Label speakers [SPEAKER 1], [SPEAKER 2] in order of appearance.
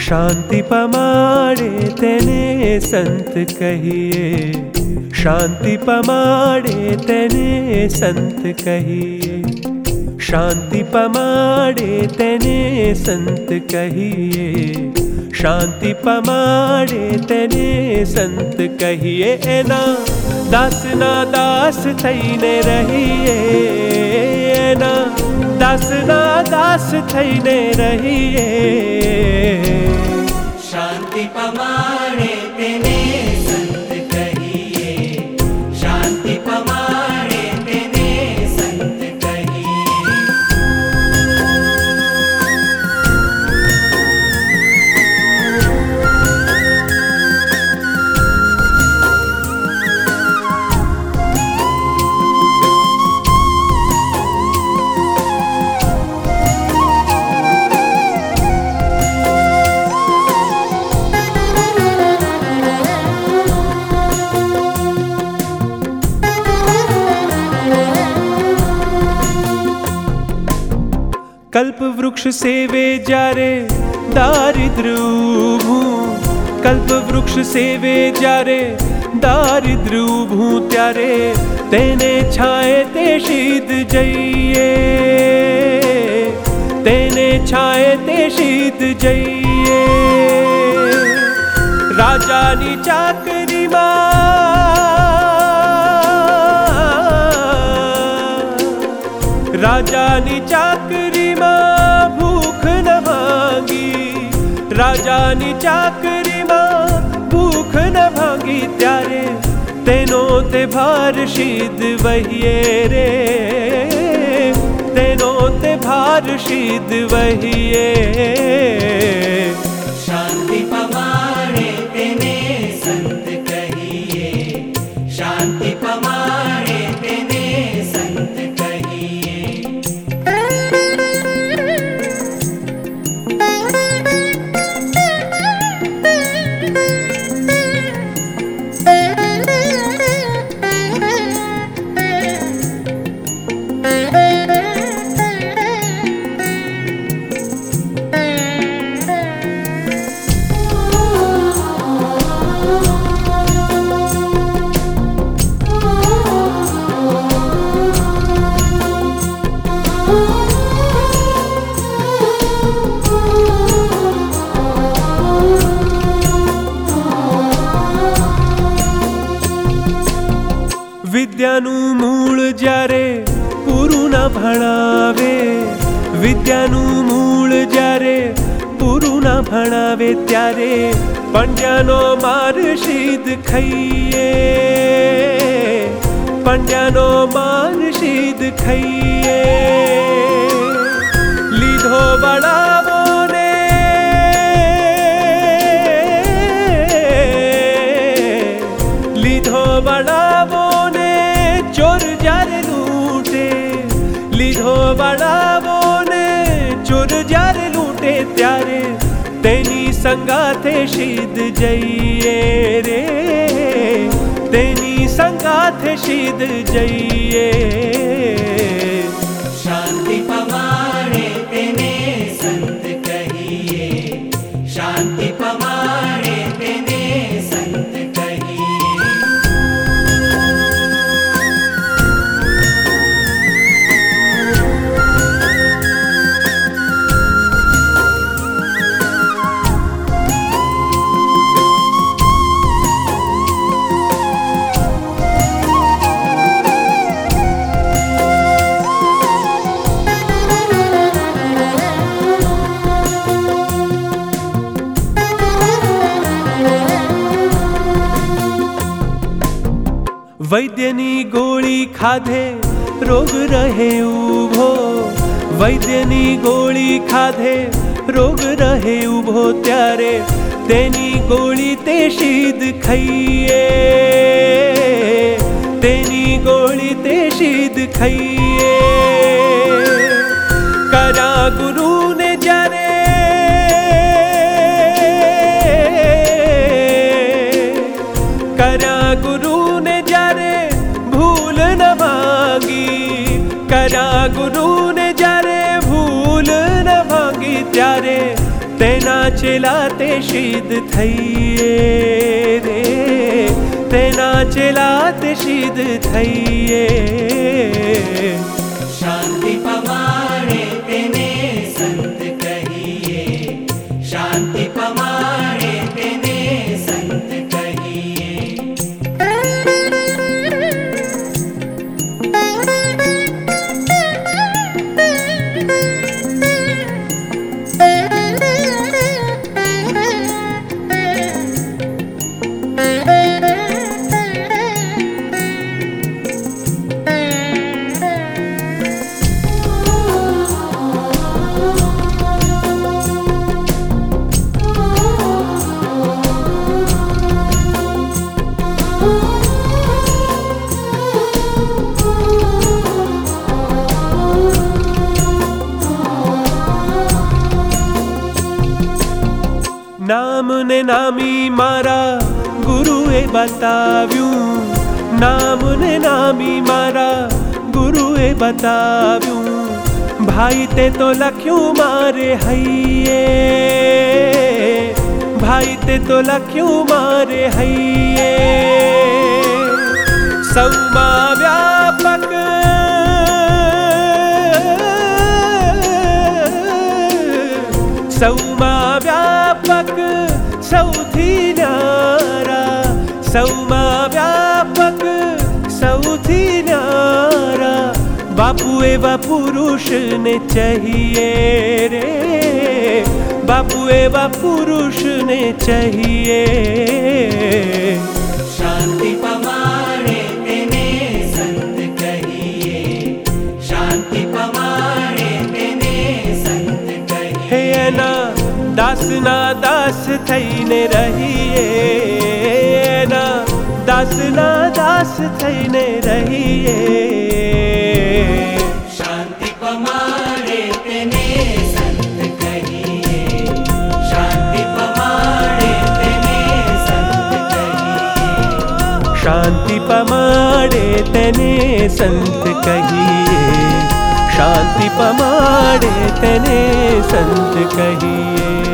[SPEAKER 1] शांति पमाड़े तेने संत कहिए, शांति पमाड़े तेने संत कहिए, शांति पमाड़े तेने संत कहिए, शांति पमाड़े तेने संत कहिए। एना दास ना दास थईने रहिए, एना दास ना दास थईने रहिए।
[SPEAKER 2] शांति पमाड़े तेने संत कहिए, शांति पमाड़े तेने संत कहिए।
[SPEAKER 1] कल्प वृक्ष सेवे जारे दारिद्र उभू, कल्प वृक्ष सेवे जारे दारिद्र उभू त्यारे तेने छाए ते शीत जइए, तेने छाए ते शीत जइए। राजानी चाकरी राजानी चाकरी मां भूख न भांगी, राजानी चाकरी मां भूख न भांगी त्यारे तेनो ते भार शीद वहिए रे, तेनो ते भार शीद वहिए।
[SPEAKER 2] शांति पमाड़े तेने संत कहिए, शांति पमाड़े तेने संत कहिए।
[SPEAKER 1] विद्यानु मूल जारे पुरु न भणावे, विद्यानु मूल जारे पुरु न भणावे त्यारे पंड्यानो मार शीद खाइए, पंड्यानो मार शीद खाइए। लीधो बड़ावो ने, लीधो बड़ावो चोर जार लूटे, लीधो बड़ावो ने चोर जार लूटे त्यारे तेनी संगाथे शीद जइए रे, तेनी संगाथे शीद जइए।
[SPEAKER 2] शांति पमाड़े तेने संत कहिए, शांति पमाड़े तेने संत कहिए।
[SPEAKER 1] वैद्यनी गोली खाधे रोग रहे उभो, वैद्यनी गोली खाधे रोग रहे उभो त्यारे तेनी गोली ते शीद खाइए, तेनी गोली ते शीद खाइए। करा गुरु ने जारे, करा गुरु ने जारे भूल न मांगी, करा गुरु ने जारे भूल न मांगी त्यारे तेना चेला ते शीद थईये रे तेना चेलात शीद थईये
[SPEAKER 2] शांति पमाड़े तेने संत कहिए शांति पमाड़े तेने संत कहिए
[SPEAKER 1] नाम ने नामी मारा गुरुए बताव्यू नाम ने नामी मारा गुरुए बताव्यू भाई ते तो लख्यू मारे हइये भाई ते तो लख्यू मारे हइये सौमा व्यापक सौमा व्यापक सौथी न्यारा सौमा व्यापक सौथी न्यारा बापू एवा पुरुष ने चाहिए रे बापू एवा पुरुष ने चाहिए
[SPEAKER 2] शांति पमाड़े तेने संत कहिए शांति पमाड़े तेने संत कहिए
[SPEAKER 1] हे ना दास थईने रहिए ना दास थईने रहिए
[SPEAKER 2] शांति पमाड़े तेने संत कहिए शांति पमाड़े तेने संत कहिए
[SPEAKER 1] शांति पमाड़े तेने संत कहिए शांति पमाड़े तेने संत कहिए।